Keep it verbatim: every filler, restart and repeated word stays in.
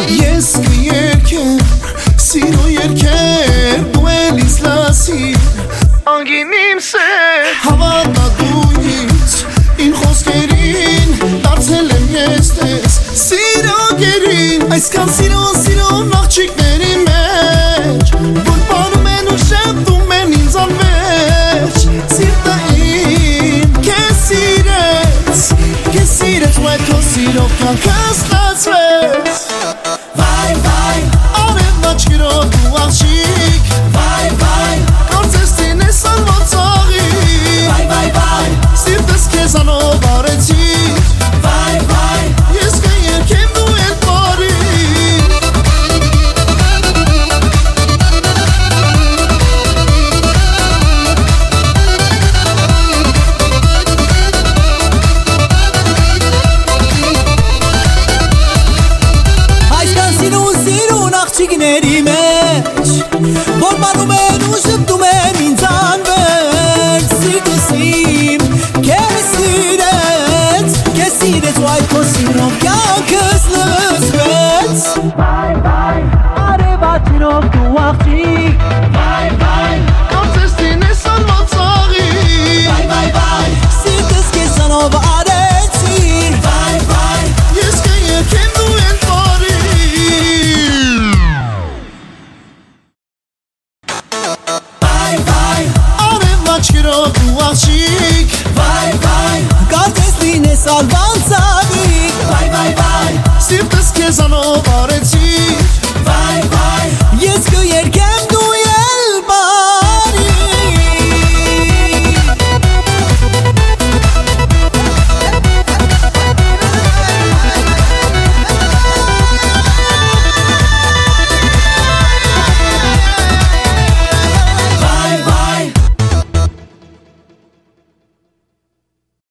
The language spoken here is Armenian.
Ես կերքեմ սիրո երքեր դու էլ ինձ լասիր անգին իմ սեր Հավատա դու ինձ իմ խոսքերին դարձել եմ ես տես սիրո գերին Այսքան սիրո սիրոն աղջիկների մեջ որ պանում են ու շեպտում են ինձ անվերջ Սիրտը իմ քեզ սիրեց Քեզ սիրեց ու այդ քո սիրով կյանքը ստացվեց Վայ վայ արև աչքերով դու աղջիկ Վայ վայ կարծես տինես անվացաղի Վայ վայ վայ սիրտս քեզանով արեցիր Վայ վայ ես կերքեմ դու էլ բարի Աղջիկների մեջ որ մանում են ու շպտում են ինձ անվերջ Սիրտս իմ քեզ սիրեց Քեզ սիրեց ու այդ քո սիրով կյանքս լցվեց Վայ վայ արև աչքերով դու աղջիկ Վայ վայ կարծես տինես անվացաղի Վայ վայ վայ սիրտս քեզանով արեցիր Վայ վայ ես կերքեմ դու էլ բարի Աչքերով դու աղջիկ Վայ վայ կարծես լինես անվանցավիկ Վայ վայ վայ սիրտս քեզանով արեցի